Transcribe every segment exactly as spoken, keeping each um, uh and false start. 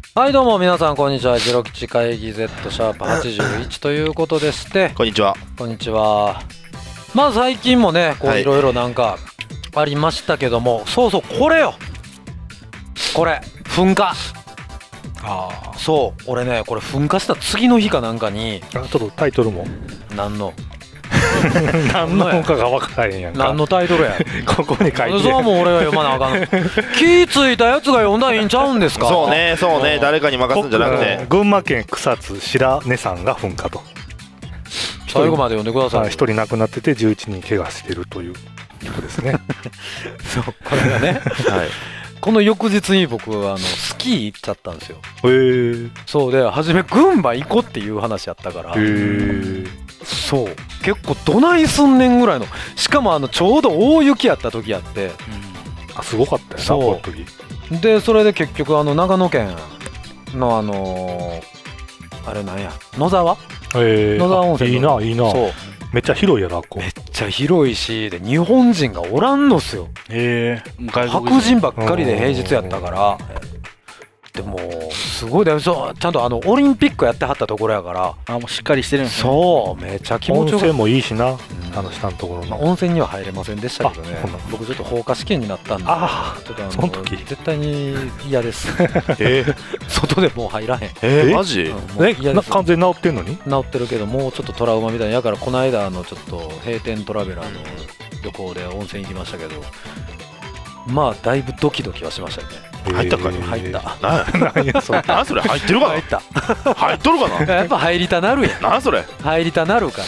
はいどうも皆さんこんにちは。ジロ吉会議 Z シャープはちじゅういちということでして、 こんにちは。 こんにちは。まあ最近もねこういろいろなんかありましたけども、はい、そうそうこれよこれ噴火。ああそう俺ねこれ噴火した次の日かなんかにあちょっとタイトルも何の何のかが分からへんやんか。 何のタイトルやここに書いてそうもう俺が読まなあかん気ついたやつが読んだらいいんちゃうんですか。 そうねそうね誰かに任すんじゃなくて群馬県草津白根山が噴火と最後まで読んでください。 ひとり亡くなっててじゅういちにん怪我してるということですねそうこれがね、はい、この翌日に僕あのスキー行っちゃったんですよ。 へー。 そうで初め群馬行こうっていう話やったから。 へー。 そう結構どないすんねんぐらいの、しかもあのちょうど大雪やった時やって、うん、 あすごかったよなこの時でそれで結局あの長野県のあのー、あれなんや野沢、 えー、 野沢温泉いいないいな。 そうめっちゃ広いやろあっこ。 めっちゃ広いしで日本人がおらんのっすよ。 へえ白人ばっかりで平日やったから。でもすごいだよ。そうちゃんとあのオリンピックやってはったところやから。 あもうしっかりしてるんですね。 そうめちゃ気持ちよかった。 温泉もいいしな、うん、あの下のところの、 まあ、温泉には入れませんでしたけどね。僕ちょっと放火試験になったんで、 あちょっとあのその時絶対に嫌ですえー、 外でもう入らへん。 えー、マジ、 うん、 え完全に治ってんのに。 治ってるけどもうちょっとトラウマみたいなやからこの間あのちょっと閉店トラベラーの旅行で温泉行きましたけど、まあだいぶドキドキはしましたね。 入ったかい。 入った。 何やそれ。何それ入ってるかな。 入った。 入っとるかな。 やっぱ入りたなるやん。 何それ。 入りたなるから。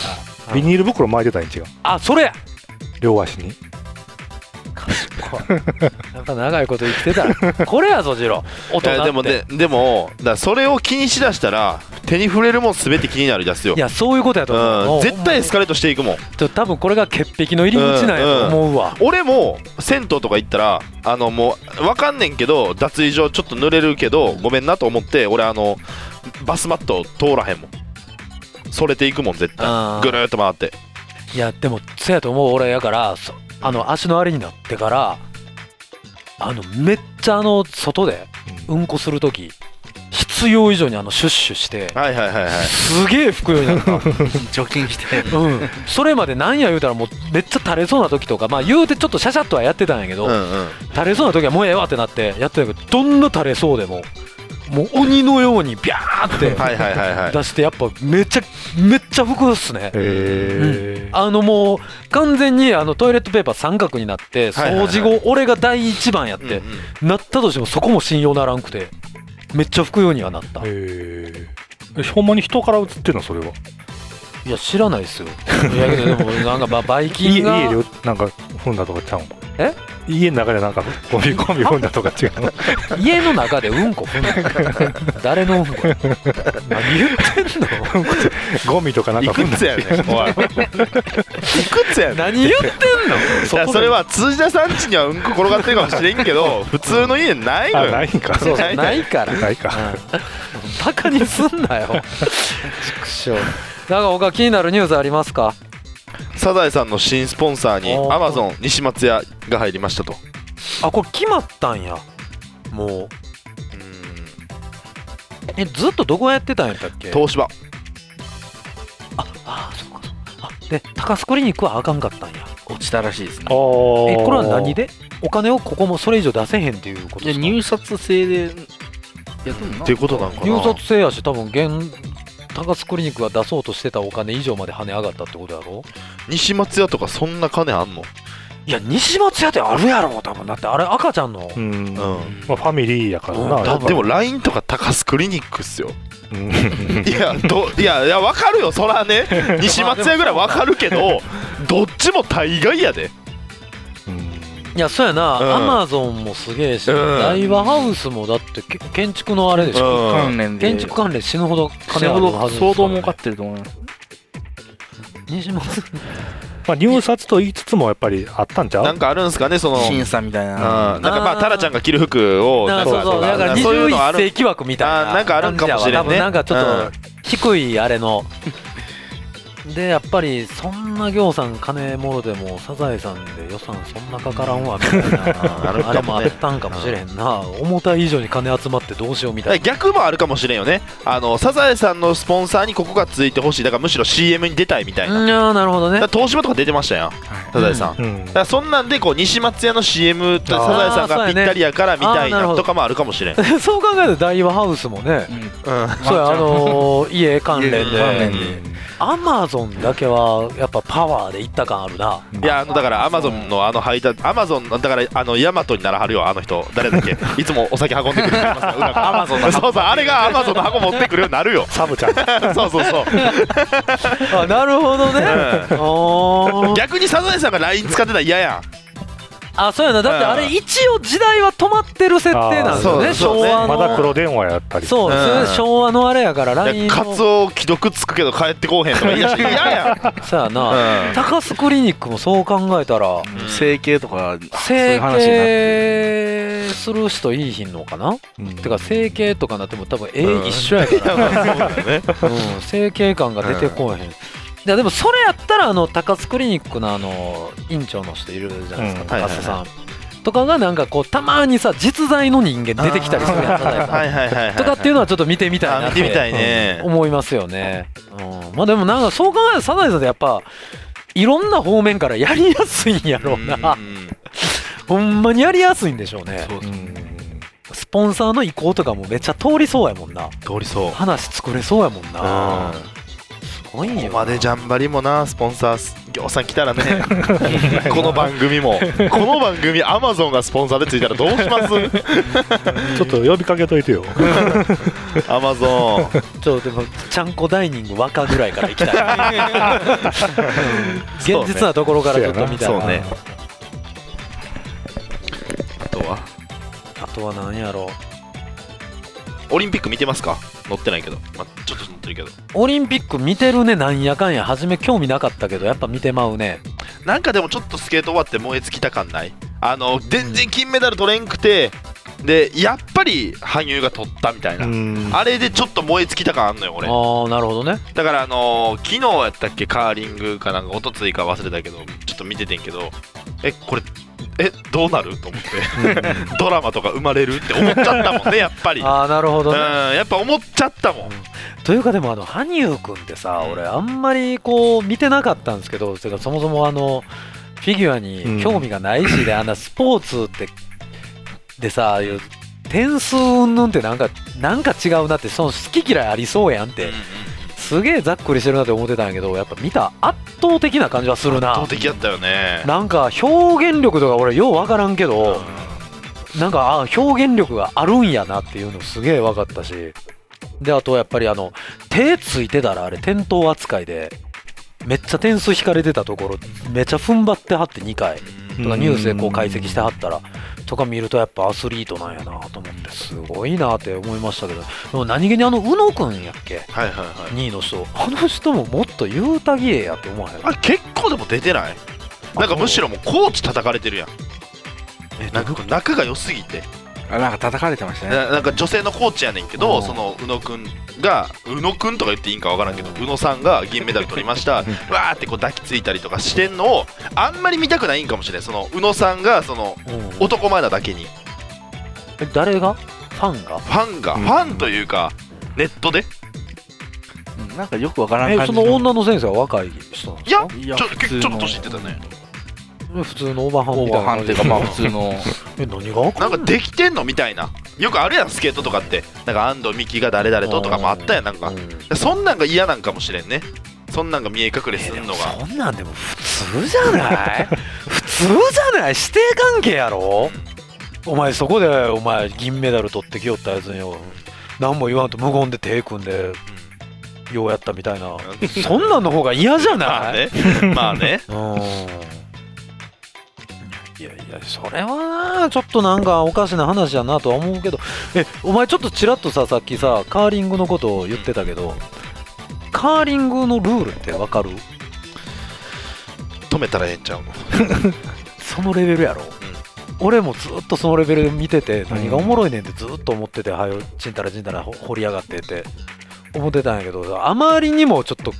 ビニール袋巻いてたん違う。 あそれや。 両足に。 やっぱ長いこと生きてたらこれやぞジロ大人って。 でもででもだそれを気にしだしたら手に触れるもん全て気になりだすよ。 いやそういうことやと思う、 うん、絶対エスカレートしていくもん。 ちょ多分これが潔癖の入り口なんやと思うわ、 うんうん、俺も銭湯とか行ったらあのもう分かんねんけど脱衣所ちょっと濡れるけどごめんなと思って俺あのバスマット通らへんもん。それていくもん絶対ぐるーっと回って。 いやでもそうやと思う俺やからあの足のあれになってからあのめっちゃあの外でうんこするとき必要以上にあのシュッシュしてはいはいはいはいすげえ拭くようになった除菌してうんそれまでなんや言うたらもうめっちゃ垂れそうな時とかまあ言うてちょっとシャシャッとはやってたんやけど、うんうん、垂れそうな時はもうええわってなってやってたけどどんな垂れそうでももう鬼のようにビャーって出してやっぱめっちゃめっちゃ拭くっすね。 へー、 うん、あのもう完全にあのトイレットペーパー三角になって掃除後俺が第一番やってなったとしてもそこも信用ならんくてめっちゃ拭くようにはなった。 へー、ほんまに人から映ってるのそれは。 いや知らないっすよ。いやけどでもなんかバイキンが家でなんか踏んだとかちゃうん。 え家の中でなんかゴミゴミ踏んだとか違うの家の中でうんこ踏んだ誰のうんこ何言ってんのゴミとかなんか踏んだ。 いくつやねんおいいくつやねん何言ってんのいやそれは辻田さん家にはうんこ転がってるかもしれんけど普通の家ないのよ。 ないんか。 そうないからないか、 うん、バカにすんなよ畜生。なんか他気になるニュースありますか。 サザエさんの新スポンサーにアマゾン西松屋が入りましたと。 あこれ決まったんやもう。うーんえずっとどこやってたんやったっけ。 東芝。 ああそうかそうか。あで高須クリニックはあかんかったんや。 落ちたらしいですね。 えこれは何でお金をここもそれ以上出せへんっていうことですか。 いや入札制でやってんのっていうことなんかな。 入札制やし多分現高須クリニックが出そうとしてたお金以上まで跳ね上がったってことやろ。 西松屋とかそんな金あんの。 いや西松屋ってあるやろ多分。だってあれ赤ちゃんのうん、うんまあ、ファミリーやからな、 うん、だでも ライン とか高須クリニックっすよいやどいやいや分かるよそらね西松屋ぐらい分かるけどどっちも大概やで。 いやそうやな、 うん、 アマゾンもすげえし、うん、大和ハウスもだって建築のあれでしょ、 うん、関連で建築関連死ぬほど金あるはずです、 相当儲かってると思います。 西松まあ入札と言いつつもやっぱりあったんちゃう。 なんかあるんすかねその審査みたいな、 うん、なんかまあタラちゃんが着る服をなんかそうそうだからにじゅういっ世紀枠みたいななんかあるんかもしれんね。 多分なんかちょっと低いあれの、うん、でやっぱりそんんな行さん金もろでもサザエさんで予算そんなかからんわみたいなあ, ね、あれもあったんかもしれへんな、思った以上に金集まってどうしようみたいな。 逆もあるかもしれんよね。あのサザエさんのスポンサーにここがついてほしい、だからむしろ シーエム に出たいみたいな。 いやなるほどね。 東芝とか出てましたやん、はい、サザエさん、うん、だからそんなんでこう西松屋の シーエム とサザエさんがぴったりやからみたいなとかもあるかもしれん。 そう考えると大和ハウスもね、うんうん、そうやあのー、家関連でアマゾンだけはやっぱパワーでいった感あるな。 いやあのだからアマゾンのあの配達、アマゾンだからあのヤマトにならはるよ、あの人誰だっけいつもお酒運んでくるアマゾンのそうそうあれがアマゾンの箱持ってくるようになるよサブちゃんそうそうそうあなるほどね、 うん、逆にサザエさんが ライン 使ってたら嫌やん。 あそうやな、だってあれ一応時代は止まってる設定なんですよね、昭和のまだ黒電話やったりそう、うん、昭和のあれやから ライン のカツオ既読つくけど帰ってこうへんとか言い出して嫌やそうやな、うん、高須クリニックもそう考えたら、うん、 整形とか整形する人いいひんのかな、うん、てか整形とかなっても多分絵一緒やから、うん、整形感が出てこうへん、うんいやでもそれやったらあの高須クリニックのあの院長の人いるじゃないですか、うん、高須さん、はいはいはい、とかがなんかこうたまにさ実在の人間出てきたりするやつとかっていうのはちょっと見てみたいなって思いますよね、うん、まあでもなんかそう考えるとサザエさんってやっぱいろんな方面からやりやすいんやろうな、うん、ほんまにやりやすいんでしょうね。そうそう、うん、スポンサーの意向とかもめっちゃ通りそうやもんな。 通りそう、 話作れそうやもんな、うんここまでジャンバリもなスポンサー業さん来たらねこの番組もこの番組アマゾンがスポンサーでついたらどうしますちょっと呼びかけといてよアマゾンちょっとでもちゃんこダイニング和歌ぐらいから行きたい現実なところからちょっと見たいな。そうね。 あとはあとは何やろう。 オリンピック見てますか？乗ってないけど、まあ、ちょっと乗ってるけどオリンピック見てるね。なんやかんや初め興味なかったけどやっぱ見てまうね。 なんかでもちょっとスケート終わって燃え尽きた感ない？あの全然金メダル取れんくてでやっぱり羽生が取ったみたいな、あれでちょっと燃え尽きた感あんのよ俺。 ああなるほどね。 だからあのー、昨日やったっけカーリングかなんか一昨日か忘れたけどちょっと見ててんけどえこれえどうなると思ってドラマとか生まれるって思っちゃったもんねやっぱり。 ああなるほどね、 うんやっぱ思っちゃったもん、うん、 というかでもあの羽生くんってさ、俺あんまりこう見てなかったんですけど、そもそもあのフィギュアに興味がないしで、うん、あんなスポーツってでさいう点数うんぬんってなんかなんか違うなって、その好き嫌いありそうやんって、うんすげえざっくりしてるなって思ってたんやけど、やっぱ見た圧倒的な感じはするな。 圧倒的やったよね。 なんか表現力とか俺よう分からんけど、うん、なんかあ表現力があるんやなっていうのすげえ分かったし、であとやっぱりあの手ついてたらあれ転倒扱いでめっちゃ点数引かれてたところめっちゃ踏ん張ってはってにかいとかニュースでこう解析してはったらとか見るとやっぱアスリートなんやなと思ってすごいなって思いましたけど、でも何気にあの宇野くんやっけ、 はいはいはい、 にいの人、あの人ももっと言うたぎえやって思わへん？ あ結構でも出てない？なんかむしろもうコーチ叩かれてるやん。えなんか仲が良すぎてあなんか叩かれてましたね。 な, なんか女性のコーチやねんけど、その宇野くんが宇野くんとか言っていいんかわからんけど、宇野さんが銀メダル取りましたわーってこう抱きついたりとかしてんのをあんまり見たくないんかもしれない。その宇野さんがその男前なだけに。 え誰が？ファンが？ ファンが、うん、ファンというかネットで、 うん、なんかよくわからん感じの。えその女の先生は若い人なんですか？ いやちょっとちょっと年いってたね。 普通のオーバーハンみたいな。 オーバーハンっていうかまあ普通のえ何がなんかできてんのみたいな。よくあるやんスケートとかって、なんか安藤美希が誰々ととかもあったやん。なんか、うん、そんなんが嫌なんかもしれんね。そんなんが見え隠れするのが、 えー、そんなんでも普通じゃない普通じゃない、師弟関係やろ、うん、お前そこでお前銀メダル取ってきよったやつによ何も言わんと無言で手組んで、うん、ようやったみたいなそんなんの方が嫌じゃないまあねまあねうんいやいやそれはちょっとなんかおかしな話やなとは思うけど、えお前ちょっとちらっとささっきさカーリングのことを言ってたけど、カーリングのルールってわかる？ 止めたらええんちゃうのそのレベルやろ、うん、俺もずっとそのレベルで見てて何がおもろいねんってずっと思ってて、はよちんたらちんたら掘りやがってって思ってたんやけど、あまりにもちょっと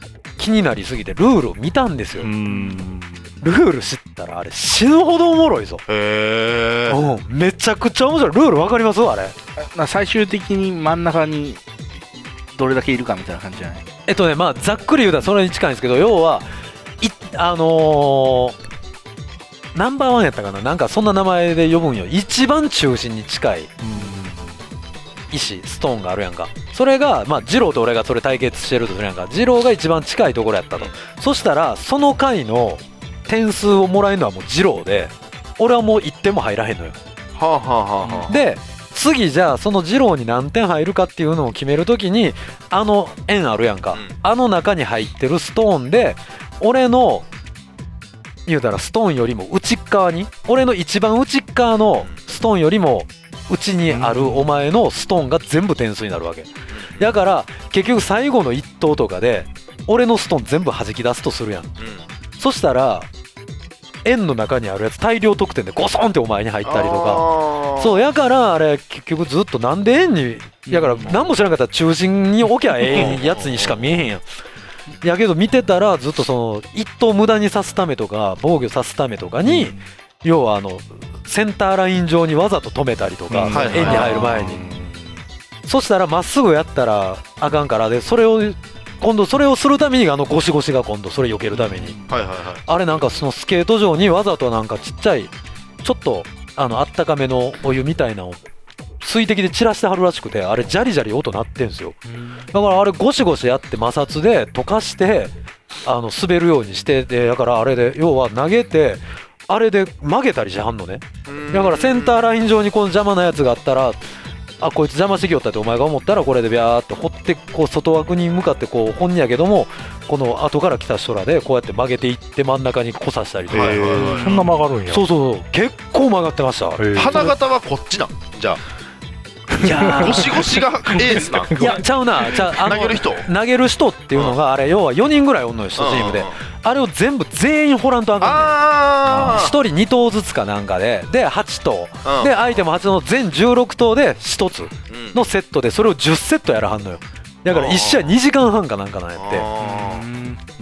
気になりすぎてルールを見たんですよ。 うーんルール知ったらあれ死ぬほどおもろいぞ。 へえ。 うん、めちゃくちゃ面白い。ルールわかりますあれ？ な最終的に真ん中にどれだけいるかみたいな感じじゃない？ えっとねまあざっくり言うたらそれに近いんですけど、要はいあのー、ナンバーワンやったかな、なんかそんな名前で呼ぶんよ。一番中心に近い石ストーンがあるやんか。それがまあ二郎と俺がそれ対決してるとするやんか。二郎が一番近いところやったと。そしたらその回の点数をもらえるのはもう二郎で、俺はもういってんも入らへんのよ。 はあはあはあはあ。 で次じゃあその二郎に何点入るかっていうのを決めるときに、あの円あるやんか、 うん、 あの中に入ってるストーンで俺の言うたらストーンよりも内側に、俺の一番内側のストーンよりも内にあるお前のストーンが全部点数になるわけだから、結局最後の一投とかで俺のストーン全部弾き出すとするやん、うん、そしたら円の中にあるやつ大量得点でゴソンってお前に入ったりとか、そうやからあれ結局ずっとなんで円に、やから何も知らんかったら中心に置きゃええやつにしか見えへんやん。やけど見てたらずっとその一投無駄にさすためとか防御さすためとかに、要はあのセンターライン上にわざと止めたりとか、円に入る前に、そしたらまっすぐやったらあかんからで、それを今度それをするためにあのゴシゴシが今度それ避けるために、あれなんかそのスケート場にわざとなんかちっちゃいちょっとあのあったかめのお湯みたいなのを水滴で散らしてはるらしくて、あれジャリジャリ音鳴ってんすよ。だからあれゴシゴシやって摩擦で溶かしてあの滑るようにしてで、だからあれで要は投げてあれで曲げたりしはんのね。だからセンターライン上にこの邪魔なやつがあったら、あこいつ邪魔してきよったってお前が思ったらこれでビャーって掘ってこう外枠に向かってこう本やけども、この後から来た人らでこうやって曲げていって真ん中にこさしたりとか、 そんな曲がるんや。 そうそうそう結構曲がってました。 花形はこっちなんじゃあ。 いやゴシゴシがエースなん。 いやちゃうな、ちゃうあの投げる人投げる人っていうのがあれ要はよにんぐらいおんのよ、いちチームで。あれを全部全員掘らんとあかんねん。ひとりに投ずつかなんかでではち投で相手もはちの全じゅうろく投でひとつのセットで、それをじゅうセットやらはんのよ。だからいち試合にじかんはんかなんかなんやって。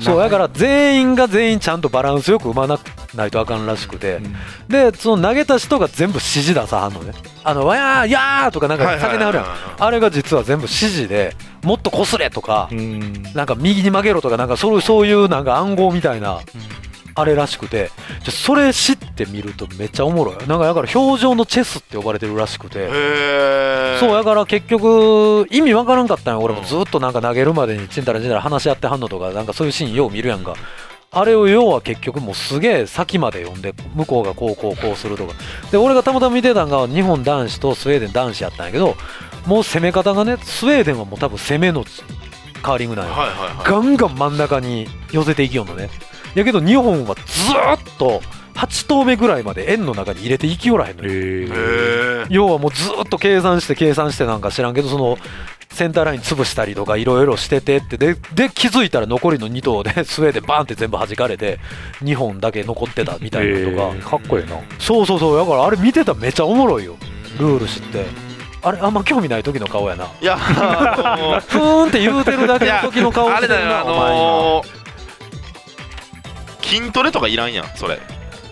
そうだから全員が全員ちゃんとバランスよく生まないとあかんらしくて、でその投げた人が全部指示出さはんのね。あのわやーやーとかなんか叫んではるやん。あれが実は全部指示で、もっとこすれとかなんか右に曲げろとかなんかそういうそういうなんか暗号みたいなあれらしくて、じゃそれ知ってみるとめっちゃおもろい。なんかだから表情のチェスって呼ばれてるらしくて、そうだから結局意味わからんかったんよ。俺もずっとなんか投げるまでにちんたらちんたら話し合ってはんのとかなんかそういうシーンよう見るやんか。あれを要は結局もうすげえ先まで読んで、向こうがこうこうこうするとかで、俺がたまたま見てたんが日本男子とスウェーデン男子やったんやけど、もう攻め方がね、スウェーデンはもう多分攻めのカーリングなんよ、はいはいはい、ガンガン真ん中に寄せていきよんのね。やけど日本はずーっとはち投目ぐらいまで円の中に入れていきよらへんのよ。へ要はもうずーっと計算して計算してなんか知らんけど、そのセンターライン潰したりとかいろいろしててって、でで気づいたら残りのに投でスウェーデンバーンって全部弾かれてにほんだけ残ってたみたいなのとか、 かっこいいな。 そうそうそう、だからあれ見てたらめっちゃおもろいよ、ルール知って。あれあんま興味ない時の顔やな。 いや、あのー、 ふーんって言うてるだけの時の顔してるな。 あれだよ、あのー、筋トレとかいらんやんそれ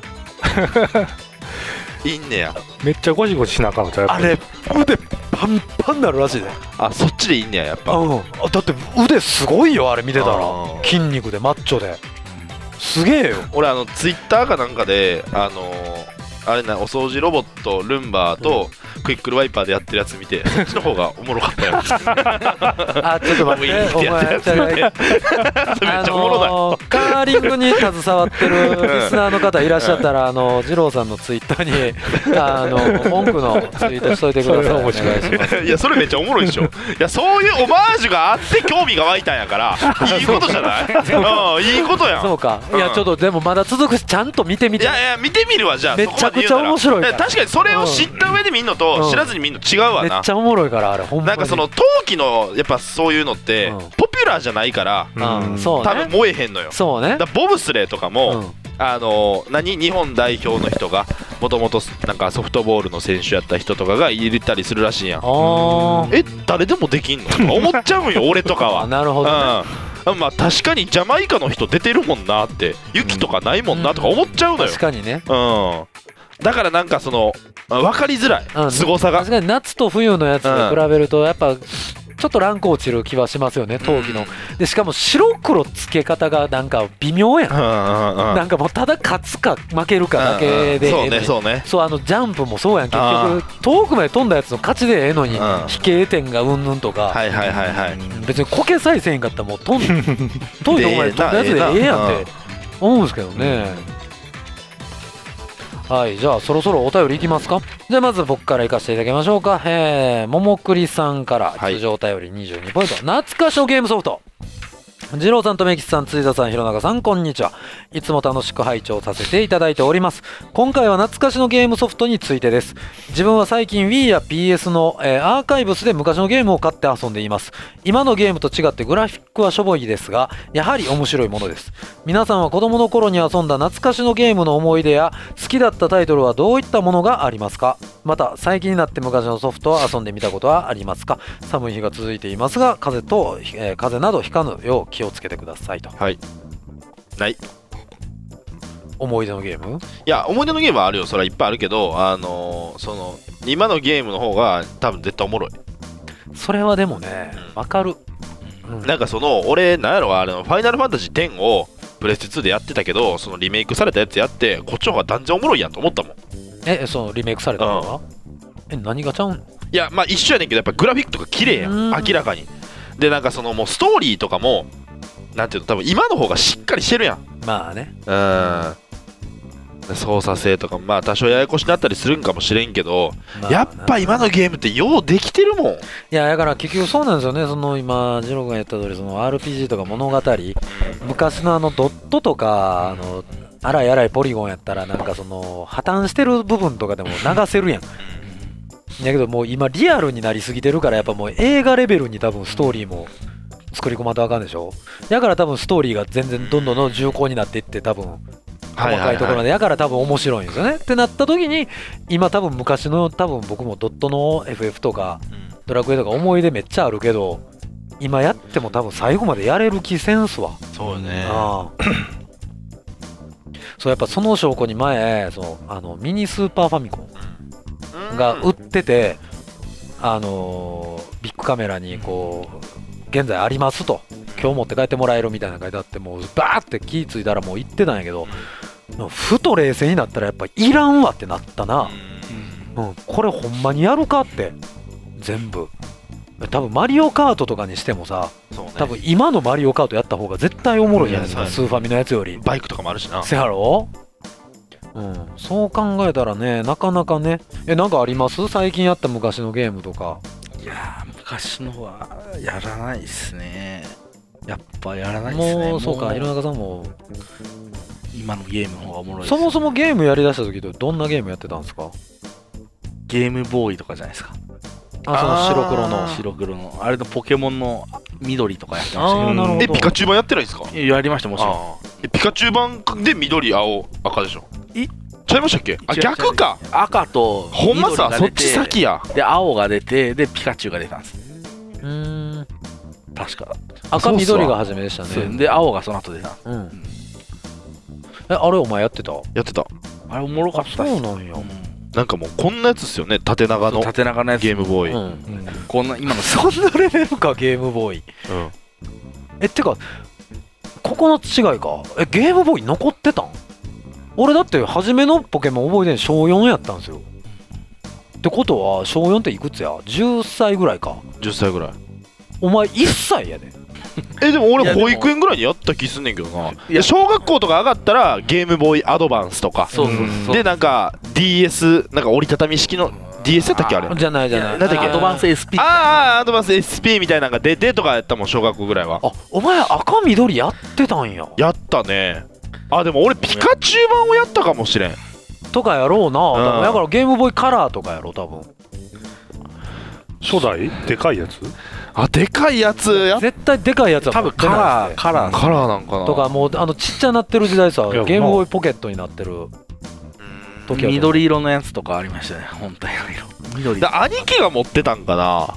いいんねや。 めっちゃゴシゴシしなあかんのちゃう。 あれ腕パンパンになるらしいね。 あ、そっちでいいんねややっぱ。 うん、だって腕すごいよあれ見てたら、筋肉でマッチョで、すげえよ。 俺あのツイッターかなんかであのーあれな、お掃除ロボットルンバーとクイックルワイパーでやってるやつ見て、そっちの方がおもろかったよあ、ちょっと待ってお前、めっちゃおもろない、あのー、カーリングに携わってるリスナーの方いらっしゃったら、あの二郎さんのツイッターにあの文句のツイートしといてください。お願いします。 いや、それめっちゃおもろいでしょ。いや、そういうオマージュがあって興味が湧いたんやからいいことじゃないうん、いいことやん。 そうか、いやちょっとでもまだ続くし、ちゃんと見てみて。 いやいや、見てみるわ。じゃあめちゃくちゃ面白いから。 確かにそれを知った上で見んのと知らずに見んの違うわな。 めっちゃおもろいからあれ、ほんまに。 なんかその冬季のやっぱそういうのってポピュラーじゃないから、 うんそうね、 多分燃えへんのよ。 そうね。 だボブスレーとかも、うん、あの何日本代表の人がもともとなんかソフトボールの選手やった人とかが入れたりするらしいやん。あえ誰でもできんのとか思っちゃうんよ俺とかは。 なるほど、ね、 まあ確かにジャマイカの人出てるもんなって、雪とかないもんなとか思っちゃうのよ。 確かにね。 うんだからなんかその分かりづらい、 うん、 凄さが。 確かに夏と冬のやつで比べるとやっぱちょっとランク落ちる気はしますよね、冬季の。でしかも白黒つけ方がなんか微妙やん。なんかもうただ勝つか負けるかだけで、 そうねそうね。 そうあのジャンプもそうやん、結局遠くまで飛んだやつの勝ちでええのに飛型点がうんぬんとか、 はいはいはいはい。 別にこけさえせんかったらもう飛ん遠いとこまで飛んだやつでええやんって思うんですけどね。はい、じゃあそろそろお便りいきますか。じゃあまず僕からいかせていただきましょうか。えー、ももくりさんから通常お便りにじゅうにポイント、はい、懐かしのゲームソフト。二郎さんとめきちさん、辻田さん、弘中さん、こんにちは。いつも楽しく拝聴させていただいております。今回は懐かしのゲームソフトについてです。自分は最近 Wii や ピーエス の、えー、アーカイブスで昔のゲームを買って遊んでいます。今のゲームと違ってグラフィックはしょぼいですが、やはり面白いものです。皆さんは子供の頃に遊んだ懐かしのゲームの思い出や好きだったタイトルはどういったものがありますか。また最近になって昔のソフトを遊んでみたことはありますか。寒い日が続いていますが、風邪と、えー、風邪などひかぬよう気をつけてくださいと。 はいない思い出のゲーム。 いや思い出のゲームはあるよ、それはいっぱいあるけど、あのー、その今のゲームの方が多分絶対おもろい。 それはでもねわ、うん、かる、 うん、なんかその俺なんやろあれのファイナルファンタジーテンをプレステツーでやってたけど、そのリメイクされたやつやってこっちの方が断然おもろいやんと思ったもん。 えそのリメイクされたのは、うん、え何がちゃうん。 いやまあ一緒やねんけど、やっぱグラフィックとか綺麗やん明らかに。でなんかそのもうストーリーとかもなんていうの多分今の方がしっかりしてるやん。 まあね、 うん操作性とかまあ多少ややこしになったりするんかもしれんけど、まあ、やっぱ今のゲームってようできてるもん。いやだから結局そうなんですよね。その今ジローが言った通りその アールピージー とか物語、昔のあのドットとかあの荒い荒いポリゴンやったらなんかその破綻してる部分とかでも流せるやん。だけどもう今リアルになりすぎてるからやっぱもう映画レベルに多分ストーリーも作り込まんとあかんでしょ。だから多分ストーリーが全然どんどんどん重厚になっていって多分細かいところでやから多分面白いんですよね。ってなった時に今多分昔の多分僕もドットの エフエフ とかドラクエとか思い出めっちゃあるけど今やっても多分最後までやれる気せんすわ。 そうね。 ああそうやっぱその証拠に前そうあのミニスーパーファミコンが売ってて、あのー、ビッグカメラにこう現在ありますと今日持って帰ってもらえるみたいな書いてあって、もうバーって気ぃついたらもう行ってたんやけど、ふと冷静になったらやっぱいらんわってなったな。うん、これほんまにやるかって全部多分マリオカートとかにしてもさ、ね、多分今のマリオカートやった方が絶対おもろいじゃないですか、スーファミのやつより。 バイクとかもあるしな。 せやろ。うん、そう考えたらねなかなかね。えなんかあります最近やった昔のゲームとか。 いや昔のはやらないっすね。やっぱやらないっすね。 もうそうか、弘中さんも今のゲームの方がおもろいです。 そもそもゲームやりだした時ってどんなゲームやってたんですか。 ゲームボーイとかじゃないですか。 あ、その白黒の白黒のあれのポケモンの緑とかやってましたよ。 えピカチュウ版やってないですか。 やりましたもちろん。 えピカチュウ版で緑青赤でしょ。えちゃいましたっけ。あ逆か。 赤とほんまさそっち先や。 で青が出てでピカチュウが出たんです。 うーん確か赤緑が初めでしたね。 で青がその後出た。 うん、うん、えあれお前やってた。 やってた。 あれおもろかった。 そうなんや、うん、 なんかもうこんなやつっすよね。縦長の縦長のやつゲームボーイ、 うんうん、 こんな今のそんなレベルかゲームボーイ、うん、えってかここの違いか。えゲームボーイ残ってたん。俺だって初めのポケモン覚えてん小よんやったんですよ。ってことは小よんっていくつや。じゅっさいぐらいか。 じゅっさいぐらい。 お前いっさいやでえでも俺保育園ぐらいにやった気すんねんけどな。いや小学校とか上がったらゲームボーイアドバンスとか。 そうそうそう。 でなんか ディーエス なんか折りたたみ式の ディーエス やったっけあれ。 じゃないじゃない。 なんだっけアドバンス エスピー。 ああアドバンス エスピー みたいなのが出てとかやったもん小学校ぐらいは。 あお前赤緑やってたんや。 やったね。あでも俺ピカチュウ版をやったかもしれん。 とかやろうな。うん、だからゲームボーイカラーとかやろう多分。 初代でかいやつ。 あでかいやつや絶対でかいやつは多分カラーカラーカラーなんかなとかもうあのちっちゃなってる時代さゲームボーイポケットになってる時は緑色のやつとかありましたね。本体の色緑だ兄貴が持ってたんかな。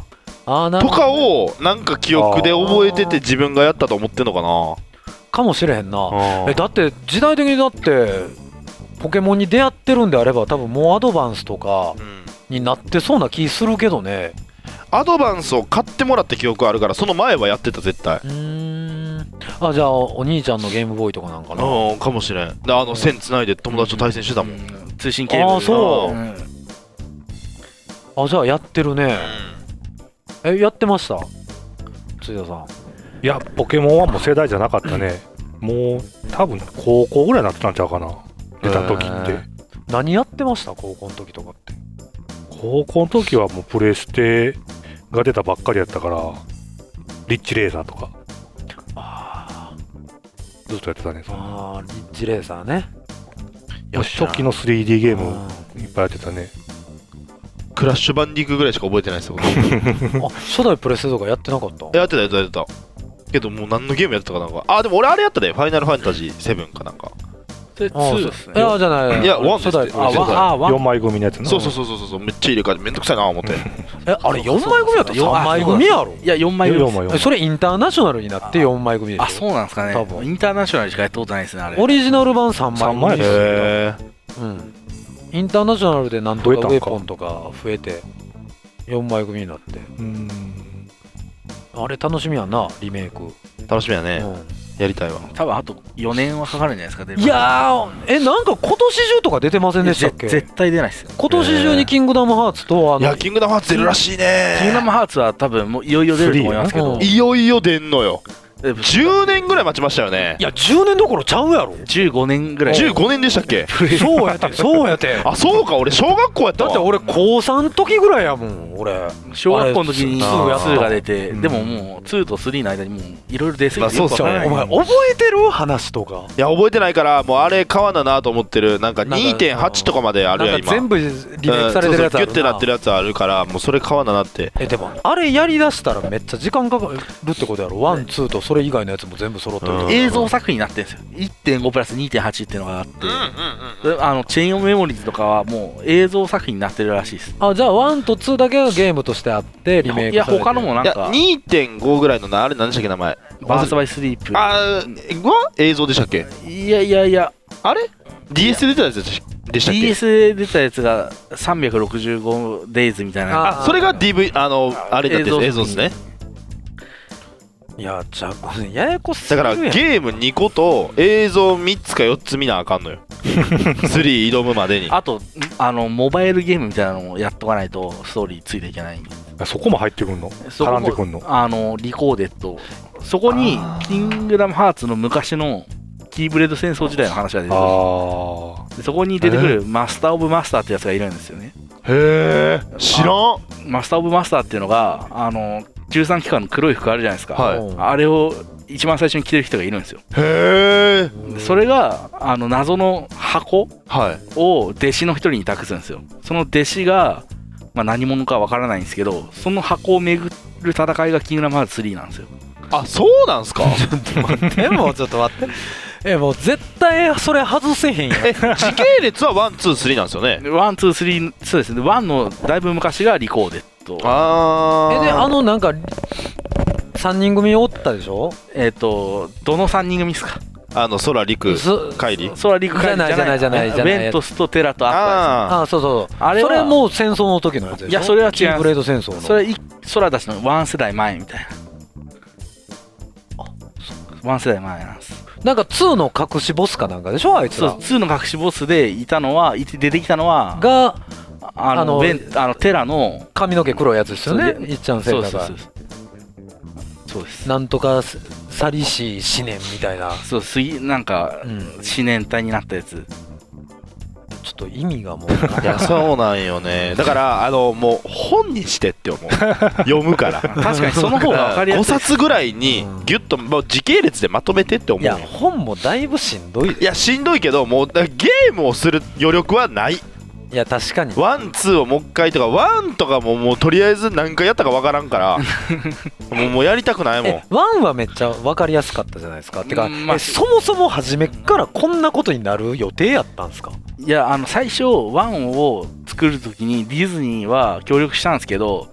あなるほどとかをなんか記憶で覚えてて自分がやったと思ってんのかな。 かもしれへんな。 あえだって時代的にだってポケモンに出会ってるんであれば多分もうアドバンスとかうんになってそうな気するけどね。 アドバンスを買ってもらった記憶あるからその前はやってた絶対。 うーんあじゃあお兄ちゃんのゲームボーイとかなんかな。 うんかもしれん。であの線つないで友達と対戦してたもん。うんうん通信ケーブル。 あーそううんあじゃあやってるね。えやってました辻田さん。 いやポケモンはもう世代じゃなかったね。もう多分高校ぐらいになってたんちゃうかな、出た時って。 何やってました高校の時とかって。 高校の時はもうプレステが出たばっかりやったからリッチレーザーとかあずっとやってたね。 ーあーリッチレーサーね。 よっしゃ初期の スリーディー ゲームあいっぱいやってたね。 クラッシュバンディークぐらいしか覚えてないですよ。 ーあ初代プレステとかやってなかった。 やってたやってたやってたけどもう何のゲームやってたかなんか。あでも俺あれやったでファイナルファンタジーセブンかなんか。 それあーツーですね。 いやじゃないいやワンですって初代プレステあワンあワンよんまい組のやつな。 そうそうそうそうそうめっちゃ入れ替えてめんどくさいな思って。 えあれよんまい組やったらよんさんまい組やろ。 いやよんまい組よんまいえそれインターナショナルになってよんまい組でしょ。 あそうなんですかね。 多分インターナショナルしかやったことないですねあれ。 オリジナル版さんまいさんまい組ですよ。 へうんインターナショナルでなんとかウ増えたんかェポンとか増えてよんまい組になってうーんあれ楽しみやなリメイク。 え楽しみやね。 うんやりたいわ。 多分あとよねんはかかるんじゃないですか。出るいやーえなんか今年中とか出てませんでしたっけ。 ぜ絶対出ないですよ。 今年中にキングダムハーツとあのいやキングダムハーツ出るらしいね。 キングダムハーツは多分もういよいよ出ると思いますけどスリーや。 いよいよ出んのよ。 えじゅうねんぐらい待ちましたよねい。やじゅうねんどころちゃうやろ。 じゅうごねんぐらい。 じゅうごねんでしたっけ。 そうやてそうやてあそうか俺小学校やったわ。 だって俺こうさんの時ぐらいやもん俺。 小学校の時にあれツーが出て、 うんでももうツーとスリーの間にもういろいろ出過ぎてまあそうっすよねよくわからないお前覚えてる話とか。 いや覚えてないからもうあれ買わななと思ってる。なんかなんかにてんはち とかまであるやん今。 なんか全部リメイクされてるやつあるな。 うんそうそうギュッてなってるやつあるからもうそれ買わななって。 えでもあれやりだしたらめっちゃ時間かかるってことやろ。ワンツーとそれ以外のやつも全部揃ってるってことうん映像作品になってるんですよ。いってんごプラスにてんはちっていうのがあって、であのチェーンオブメモリーズとかはもう映像作品になってるらしいです。 あじゃあワンとツーだけがゲームとしてあってリメイクいやされてる。 他のもなんいやかにてんご ぐらいのなあれ何でしたっけ名前。 バーストバイスリープ。 あーは映像でしたっけ。 いやいやいやあれ ディーエス で出たやつでしたっけ。 ディーエス で出たやつがさんびゃくろくじゅうごデイズみたいな。 あそれが ディーブイ あのあれだって映像映像ですね。 いやじゃあややこしすだからぎるやん。 ゲームにこと映像みっつかよっつ見なあかんのよ。スリー挑むまでに。 あとあのモバイルゲームみたいなのもやっとかないとストーリーついていけない。 あそこも入ってくんのそこも絡んでくんの。 あのリコーデッド、そこにキングダムハーツの昔のキーブレード戦争時代の話が出てくる。 あでそこに出てくるマスター・オブ・マスターってやつがいるんですよね。 へえ知らん。 マスター・オブ・マスターっていうのがあの中産機関の黒い服あるじゃないですか、 はいうんあれを一番最初に着てる人がいるんですよ。 へえ。 でそれがあの謎の箱はい。 を弟子の一人に託すんですよ。その弟子が、まあ、何者かわからないんですけど、その箱を巡る戦いがキングダムハーツスリーなんですよ。 あそうなんすか。 でもちょっと待ってえもう絶対それ外せへんやん。 え時系列はワンツースリーなんですよね。 ワン、ツー、スリー、そうですね。ワンのだいぶ昔がリコーデット。 あーえであのなんかさんにん組おったでしょ。 えっ、と、どのさんにん組ですか？ あの空陸す帰り。 ソラリクじゃないじゃないじゃないじゃないベントスとテラとあっああそうそうあれはそれもう戦争の時のやつでしょ。 いやそれは違うキーブレード戦争の。 たんですよ。それい空たちのワン世代前みたいな。ワン世代前なんです。 なんかツーの隠しボスかなんかでしょあいつそうらツーの隠しボスでいたのはいて出てきたのはがあのあのベンあのテラの髪の毛黒いやつですよね。 そういっちゃんセーターがそうそうそうそうです。 なんとかサリシー思念みたいな。 そう次なんかうん思念体になったやつ。 ちょっと意味がもういやそうなんよね。だからあのもう本にしてって思う。読むから。 確かにその方が分かりやごすい。 さつぐらいにうんギュッともう時系列でまとめてって思うよ。 いや本もだいぶしんどいで。 いやしんどいけどもうだゲームをする余力はない。 いや確かにワンツーをもう一回とかワンとかももうとりあえず何回やったかわからんからもうもうやりたくないもんえ。ワンはめっちゃ分かりやすかったじゃないですか。てか、 うんまあえそもそも初めっからこんなことになる予定やったんですか。 いやあの最初ワンを作るときにディズニーは協力したんですけど、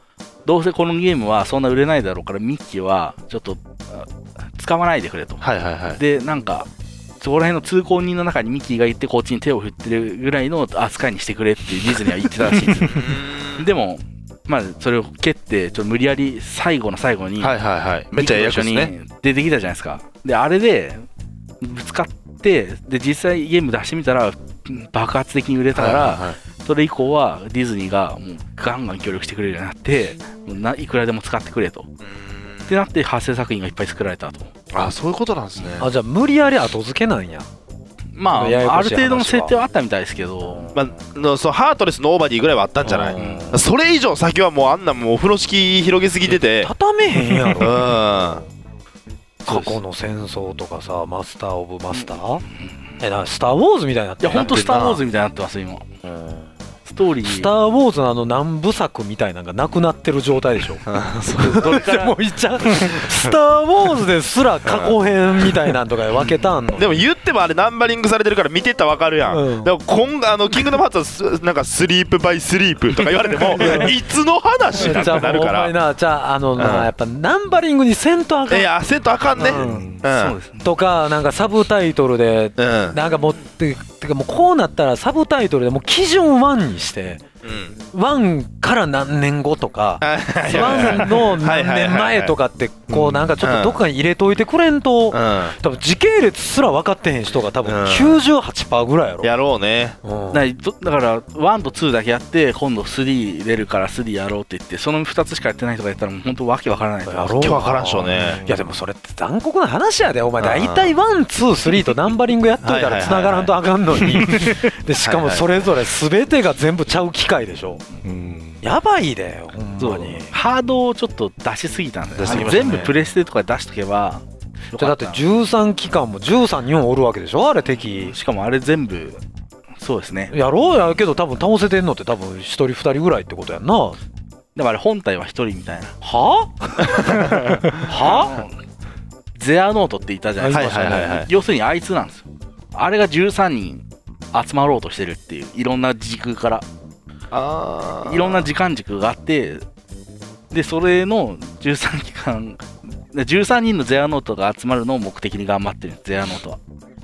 どうせこのゲームはそんな売れないだろうからミッキーはちょっと使わないでくれと。 はいはいはい。 でなんかそこら辺の通行人の中にミッキーがいてこっちに手を振ってるぐらいの扱いにしてくれってディズニーは言ってたらしいんですよでもまあそれを蹴ってちょっと無理やり最後の最後にはいはいはい。めっちゃええやつですね。 出てきたじゃないですか。であれでぶつかってで実際ゲーム出してみたら爆発的に売れたから、はいはいはい、それ以降はディズニーがもうガンガン協力してくれるようになってないくらでも使ってくれとってなって派生作品がいっぱい作られたと。 あ、そういうことなんですね。 あ、じゃあ無理やり後付けなんや。 まあある程度の設定はあったみたいですけど、 まあ、のそうハートレスノーバディぐらいはあったんじゃない、うん、それ以上先はもうあんなもう風呂敷広げすぎてて畳めへんやろ、うん、 過去の戦争とかさ、マスターオブマスター、うん、えなスター・ウォーズみたいになってる。 いやほんとスター・ウォーズみたいになってます今、うん、ストーリースター・ウォーズのあの何部作みたいなのがなくなってる状態でしょそうどれからもういっちゃうスター・ウォーズですら過去編みたいなんとか分けたんのでも言ってもあれナンバリングされてるから見てたら分かるやん、うん、でも今あのキングダムハーツはなんかスリープバイスリープとか言われてもいつの話だってなるからじゃあじゃああの、うん、やっぱナンバリングにせんとあかん。 いやせんとあかんね、うんうん、そうですね。 とかなんかサブタイトルで、うん、なんかもうてかもうこうなったらサブタイトルでもう基準ワンにしてうん、ワンから何年後とかワンの何年前とかってこうなんかちょっとどっかに入れといてくれんと多分時系列すら分かってへん人が多分 きゅうじゅうはちパーセント ぐらいやろ。 やろうね、 うん、だからワンとツーだけやって今度スリー出るからスリーやろうって言ってそのふたつしかやってないとかやったらもう本当わけわからない。 わけわからんしょうね。 いやでもそれって残酷な話やでお前大体ワンツースリーとナンバリングやっといたら繋がらんとあかんのにでしかもそれぞれ全てが全部ちゃう機械でしょ。うん、やばいでほんまにハードをちょっと出しすぎたんだよ、ね、全部プレステとかで出しとけばじゃだってじゅうさん機関もじゅうさんにほんおるわけでしょあれ敵。 しかもあれ全部そうですねやろうやけど多分倒せてんのって多分ひとりふたりぐらいってことやんな。 でもあれ本体はひとりみたいな。 ははゼアノートって言ったじゃないですか、はいはいはいはい、要するにあいつなんですよ。あれがじゅうさんにん集まろうとしてるっていういろんな軸からあいろんな時間軸があってでそれのじゅうさん機関じゅうさんにんのゼアノートが集まるのを目的に頑張ってるゼアノートは。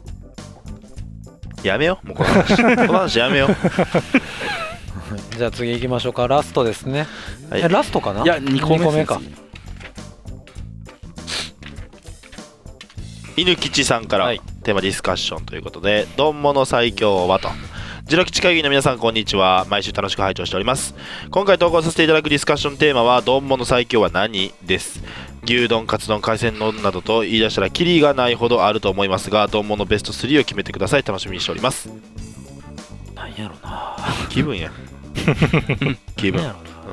やめよもうこの話この話やめよじゃあ次行きましょうか。ラストですね、はい、えラストかな。 いやにこめか。 犬吉さんからテーマディスカッションということで、ドンモノ最強はと。ジロ吉会議の皆さんこんにちは。毎週楽しく拝聴しております。今回投稿させていただくディスカッションテーマはドンモノ最強は何です。牛丼、カツ丼、海鮮丼などと言い出したらキリがないほどあると思いますが、ドンモノベストスリーを決めてください。楽しみにしております。 なんやろな気分や気分、うん、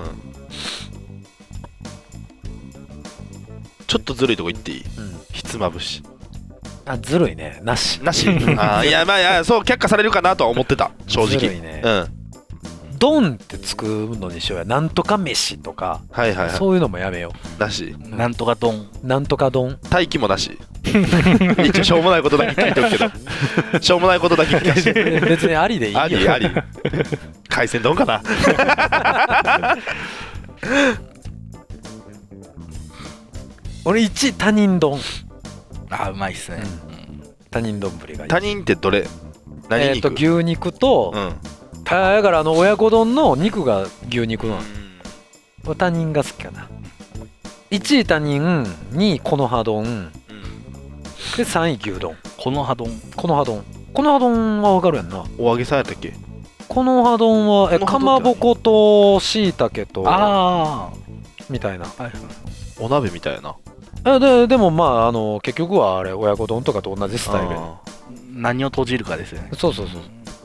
ちょっとずるいとこ行っていい、うん、ひつまぶし。 あずるいね。なしなしあいやまあいやそう却下されるかなとは思ってた正直。ずるいね、うん、 ドンってつくのにしようや。なんとか飯とか、はいはいはい、そういうのもやめよう。なし。 なんとかドンなんとかドン待機もなし一応しょうもないことだけ聞いておくけどしょうもないことだけ聞かせて別にありでいいよ。 ありあり海鮮丼かな俺いちい他人丼。 あうまいっすね、 うん、他人丼ぶりがいい。 他人ってどれ何肉、 えー、と牛肉と、うん、あだからあの親子丼の肉が牛肉なの、うん、他人が好きかな。いちい他人、にい木の葉丼、うん、でさんい牛丼。 木の葉丼木の葉丼木の葉丼は分かるやんな。 お揚げさんやったっけ。 木の葉丼はえかまぼことしいたけとあみたいな、 はいはい、お鍋みたいな。 で, でもまああの結局はあれ親子丼とかと同じスタイル。 何を閉じるかですよね。 そうそうそう。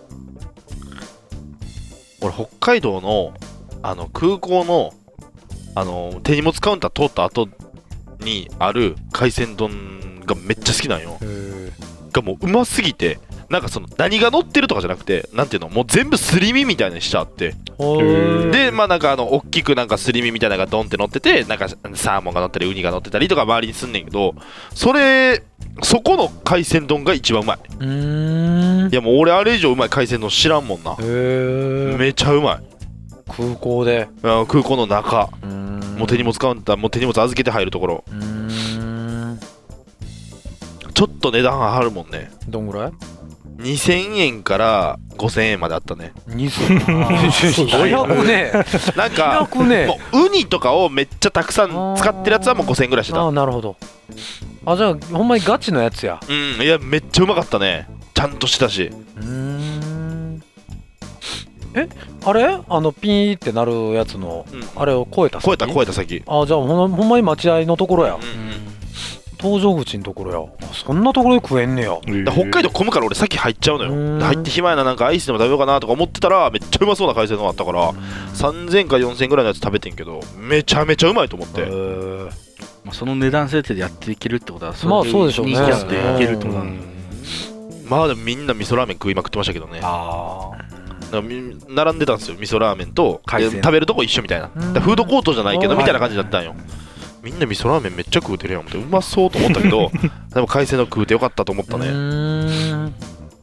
俺北海道のあの空港のあの手荷物カウンター通った後にある海鮮丼がめっちゃ好きなんよ。がもううますぎてなんかその何が乗ってるとかじゃなくてなんていうのもう全部すり身みたいにしちゃって。でまあなんかあの大きくなんかすり身みたいなのがドンって乗っててなんかサーモンが乗ったりウニが乗ってたりとか周りにすんねんけどそれそこの海鮮丼が一番うまい。うーんいやもう俺あれ以上うまい海鮮丼知らんもんな。へめちゃうまい。 空港で空港の中、もう手荷物カウンターもう手荷物預けて入るところ。うーん、ちょっと値段張るもんね。 どんぐらい？ にせんえんからごせんえんまであったね。 にせんえんごひゃくね。 なんかね、もうウニとかをめっちゃたくさん使ってるやつはもうごせんえんぐらいしてた。 ああ、なるほど。あ、じゃあほんまにガチのやつや。 うん、いやめっちゃうまかったね。ちゃんとしたし。うーん、え、あれあのピーってなるやつの、うん、あれを超えた先？ 超えた超えた先。 あ、じゃあほんまに待合のところや。うんうん、搭乗口のところや。そんなところで食えんねや。 北海道混むから俺先入っちゃうのよ。入って暇やな、なんかアイスでも食べようかなとか思ってたらめっちゃうまそうな海鮮丼あったからさんぜんかよんせんぐらいのやつ食べてんけどめちゃめちゃうまいと思って。 まあ、その値段設定でやっていけるってことはまあそうでしょうね。 人気あっていけるってことなん、 まあでもみんな味噌ラーメン食いまくってましたけどね。ああ、並んでたんですよ、味噌ラーメンと食べるとこ一緒みたいな。フードコートじゃないけどみたいな感じだったんよ。みんな味噌ラーメンめっちゃ食うてるやん思ってうまそうと思ったけどでも海鮮丼食うてよかったと思ったね。うーん、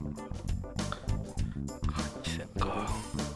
海鮮か。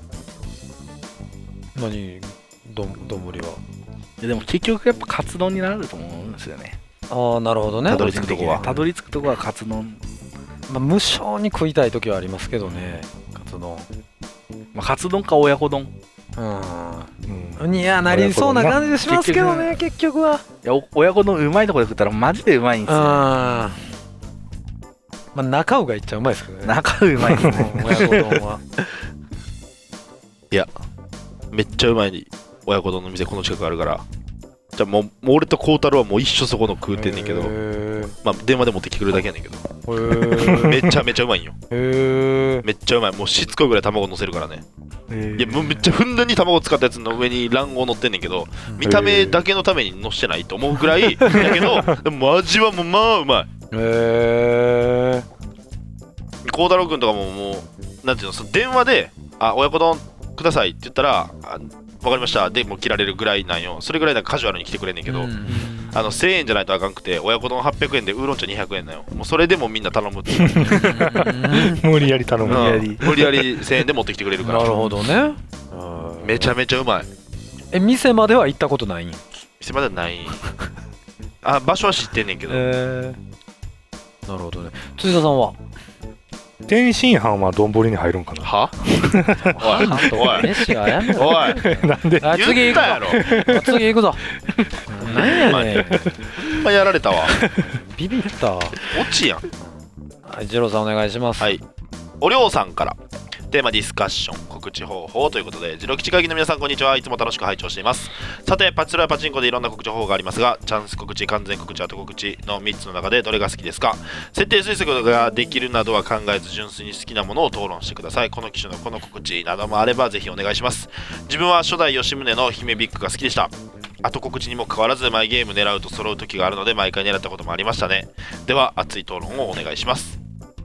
何どんどんぶりは。 でも結局やっぱカツ丼になると思うんですよね。 ああ、なるほどね。 たどり着くとこはたどり着くとこはカツ丼。 まあ、無性に食いたい時はありますけどね、カツ丼。 まあ、カツ丼か親子丼。 うん、いや、なりそうな感じしますけどね、結局は。 いや、親子丼うまいとこで食ったらマジでうまいんですよ、ね。 あ、まあ、中尾がいっちゃうまいですけどね。 中尾うまいですね親子丼は。 いやめっちゃうまい親子丼の店この近くあるから。じゃあもう、もう俺と孝太郎はもう一緒そこの食うてんねんけど、まあ電話で持ってきてくれるだけやねんけどめちゃめちゃうまいんよ。へ、めっちゃうまい。もうしつこいぐらい卵乗せるからね。いやもうめっちゃふんだんに卵使ったやつの上に卵黄乗ってんねんけど、見た目だけのために乗してないと思うぐらいだけどでも味はもうまあうまい。へえ。孝太郎くんとかももうなんていうの、その電話で「あ、親子丼ください」って言ったら「あ、分かりました」でもう切られるぐらいなんよ。それぐらいなんかカジュアルに来てくれんねんけど、うん、あのせんえんじゃないとあかんくて親子丼はっぴゃくえんでウーロン茶にひゃくえんだよ。もうそれでもみんな頼むって無理やり頼む、 うん、無理やりせんえんで持ってきてくれるから。 なるほどね。 めちゃめちゃうまい。 え、店までは行ったことないん？ 店まではないあ、場所は知ってんねんけど。えー、なるほどね。辻田さんは天津飯は丼に入るんかな。 はおいおい飯はやめろ。 おいなんで。 あ、次行くぞ。次行くぞ。何やねん。 まあ、やられたわ。 ビビった。 オチやん。 はい、ジローさんお願いします。 はい。おりょうさんからテーマディスカッション告知方法ということで、ジロ吉会議の皆さんこんにちは。いつも楽しく拝聴しています。さて、パチスロやパチンコでいろんな告知方法がありますが、チャンス告知、完全告知、後告知のみっつの中でどれが好きですか？設定推測ができるなどは考えず純粋に好きなものを討論してください。この機種のこの告知などもあればぜひお願いします。自分は初代吉宗の姫ビッグが好きでした。後告知にもかかわらずマイゲーム狙うと揃う時があるので毎回狙ったこともありましたね。では熱い討論をお願いします。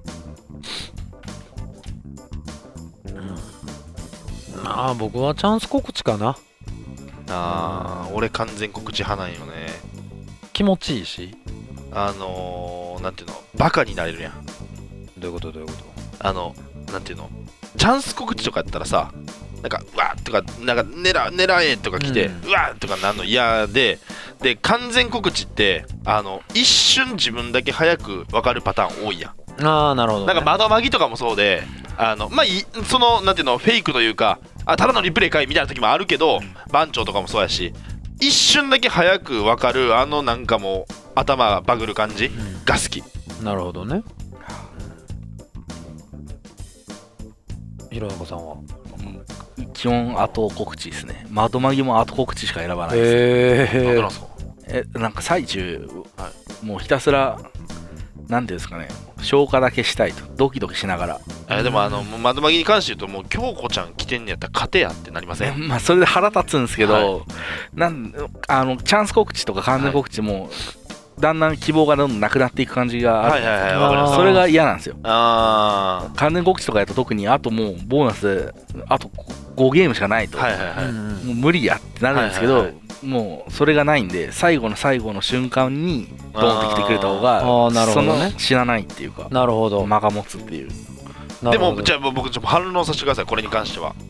ああ、僕はチャンス告知かな。 ああ、俺完全告知派なんよね。 気持ちいいし、 あのー、なんていうの、バカになれるやん。 どういうことどういうこと。 あの、なんていうの、チャンス告知とかやったらさ、なんかうわーとかなんか狙狙えとか来て、うん、うわーとかなんの嫌で、で完全告知ってあの一瞬自分だけ早く分かるパターン多いやん。 ああ、なるほど、ね。 なんか窓マギとかもそうで、あのまあそのなんていうのフェイクというか、あただのリプレイかいみたいな時もあるけど、うん、番長とかもそうやし、一瞬だけ早く分かるあのなんかもう頭がバグる感じが好き。 うん、なるほどね。ひろやこさんは？ 基本後告知ですね。窓マギも後告知しか選ばないです、ね。 えー、なんかえなんか最中、はい、もうひたすらなんていうんですかね、消化だけしたいとドキドキしながら。 えでもあの窓マギに関して言うともう京子ちゃん来てんねやったら勝てやってなりません？ まあそれで腹立つんですけど、はい、なんあのチャンス告知とか完全告知も、はい、だんだん希望がどんどんなくなっていく感じがある、はいはいはい、それが嫌なんですよ。あ完全告知とかやったら特にあともうボーナスであとごゲームしかないと、はいはいはい、もう無理やってなるんですけど、はいはいはい、もうそれがないんで最後の最後の瞬間にドーンって来てくれた方があなるほど、ね、その知らないっていうか、なるほど間が持つっていう。 でもじゃあ僕ちょっと反論させてください。これに関しては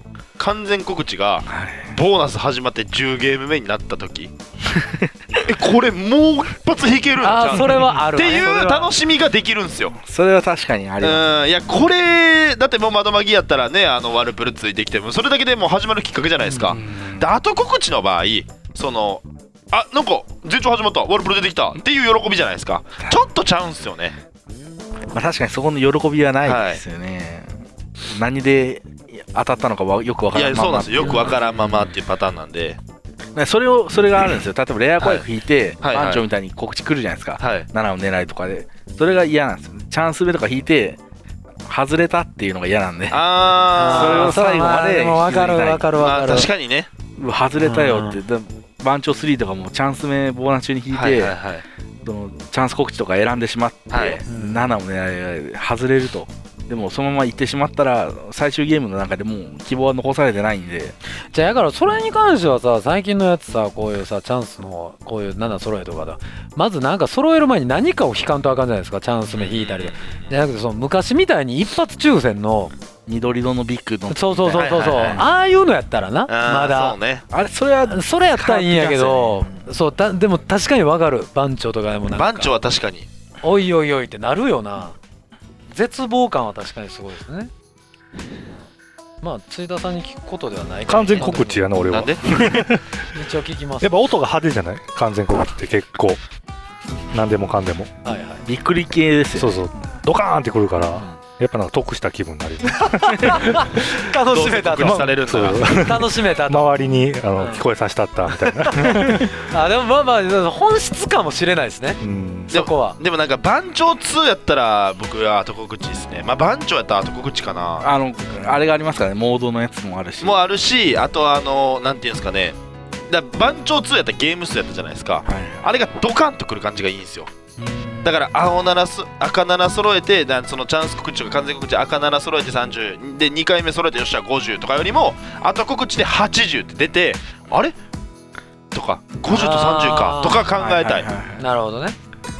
完全告知がボーナス始まってじゅうゲーム目になった時えこれもう一発引けるんちゃうあそれはあるっていう楽しみができるんですよ。 それは確かにあります。 うんいやこれだってもう窓マギやったらねあのワルプルついてきてもそれだけでもう始まるきっかけじゃないですか。で後告知の場合そのあなんか前兆始まったワルプル出てきたっていう喜びじゃないですか。ちょっとちゃうんすよね。 まあ確かにそこの喜びはないですよね、はい、何で当たったのかはよくわからんまま。 いやそうなんですよよくわからんままっていうパターンなんでそれをそれがあるんですよ。例えばレアコイン引いて、 はい、 番長みたいに告知来るじゃないですか、 はい、 ななの狙いとかでそれが嫌なんですよ。チャンス目とか引いて外れたっていうのが嫌なんであそれを最後まで分かる分かる分かる、 まあ、確かにね外れたよって番長スリーとかもチャンス目ボーナス中に引いて、はいはいはい、そのチャンス告知とか選んでしまって、はい、ななを狙いが外れると。でもそのまま行ってしまったら最終ゲームの中でもう希望は残されてないんで。 じゃあだからそれに関してはさ最近のやつさこういうさチャンスのこういうなな揃えとかだまずなんか揃える前に何かを引かんとあかんじゃないですか。チャンス目引いたりじゃなくてその昔みたいに一発抽選の緑色のビッグのそうそうそうそうそう、はいはいはい、ああいうのやったらなまだそうねあれそれはそれやったらいいんやけどそうたでも確かに分かる番長とかでもなんか番長は確かにおいおいおいってなるよな。絶望感は確かにすごいですね。まあ津田さんに聞くことではないから、 完全告知やな俺は。 なんで一応聞きます。 やっぱ音が派手じゃない完全告知って結構何でもかんでも、 はいはい、 びっくり系ですよ、ね、 そうそうドカーンってくるから、うん、やっぱなんか得した気分になる楽しめたとされるんだ楽しめたと周りにあの聞こえさせたったみたいなあでもまあまあ本質かもしれないですね、うん、そこは。 でもなんか番長ツーやったら僕は後告知ですね。まあ番長やったら後告知かな。 あのあれがありますからねモードのやつもあるしもあるしあとあのなんていうんですかねだ番長ツーやったらゲーム数やったじゃないですか、はい、あれがドカンとくる感じがいいんですよ。だから青ななす赤なな揃えてそのチャンス告知とか完全告知赤なな揃えてさんじゅうでにかいめ揃えてよっしゃごじゅうとかよりも後告知ではちじゅうって出てあれとかごじゅうとさんじゅうかとか考えたい。 なるほどね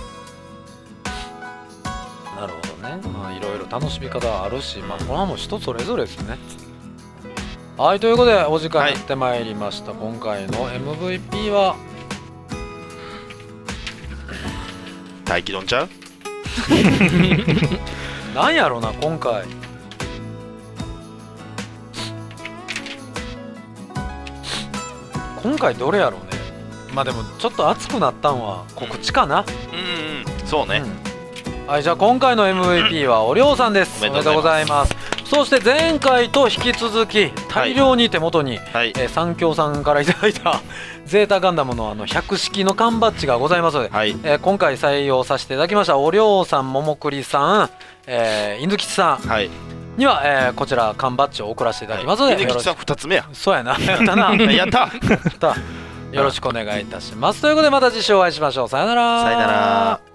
なるほどね。まあいろいろ楽しみ方はあるしまあこれはもう人それぞれですね。はいということでお時間やってまいりました、はい、今回の エムブイピー は大気丼ちゃうなんやろな今回今回どれやろうね。まあでもちょっと熱くなったんは告知かな。 うんうん、うん、そうね、 うん、はいじゃあ今回の エムブイピー はおりょうさんです。おめでとうございます。そして前回と引き続き大量に手元に、はいえー、三協さんからいただいたゼータガンダムのあのひゃく式の缶バッジがございますので、はいえー、今回採用させていただきましたおりょうさん、ももくりさん、えー、犬吉さん、はいには、えー、こちら缶バッジを送らせていただきますので、 はい、犬吉さんふたつめやそうやなやったなやったよろしくお願いいたします。ということでまた次週お会いしましょう。さよなら。 さよなら。